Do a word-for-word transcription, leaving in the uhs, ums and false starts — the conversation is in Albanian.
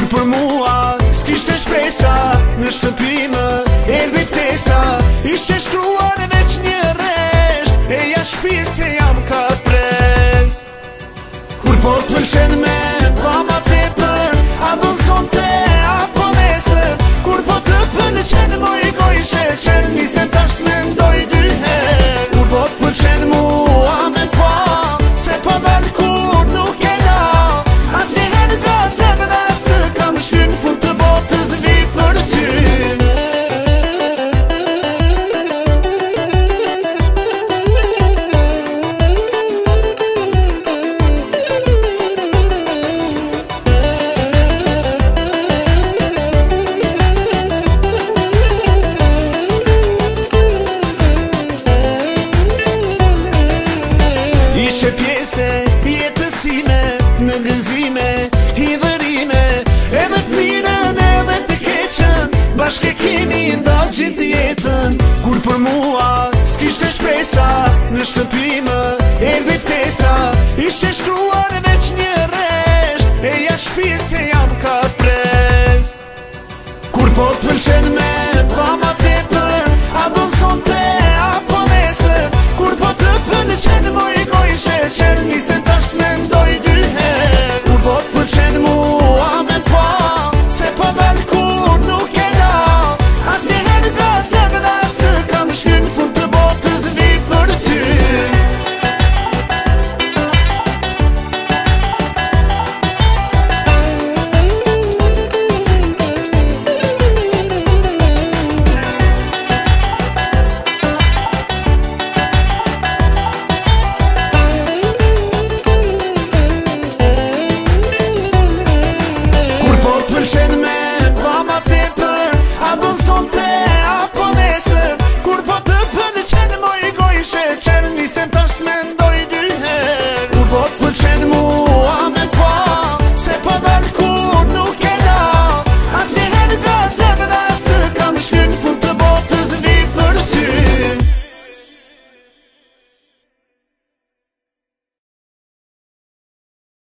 Kur për mua s'kishte shpresa, në shtëpime erdhi ftesa. Ishte shkruar veç një resht, e ja shpirt se jam ka pres. Kur po t'pëlqen me pa ma tepër, a do sonte apo nesër. Kur po të pëlqen moj goj sheqer, nisem tash s'mendoj dy her. Kur po t'pëlqen mua me pa, se po dal kur nuk e la. Asnjëherë nga zemra së kam shtyr, në fund të botës vi për ty. Ishe pjese jetësime, në gëzime, hidhërime, edhe të mirën edhe të keqen, bashkë e kemi ndalë gjithë jetën. Kur për mua s'kishte shpresa, në shtëpime erdhi ftesa. Ishte shkruar veç një resht, e ja shpirt se jam ka pres. Kur po t'pëlqen me pa ma tepër, a do sonte apo nesër. Kur po të pëlqen moj goj sheqer, nisem tash s'mendoj dy her. Kur po t'pëlqen mua me pa, se po dal kur nuk e la. Asnjëherë nga zemra së kam shtyr, në fund të botës vi për ty. Pëlqen me pa ma tepër, a do sonte apo nesër. Kur po të pëlqen moj goj sheqer, nisem tash s'mendoj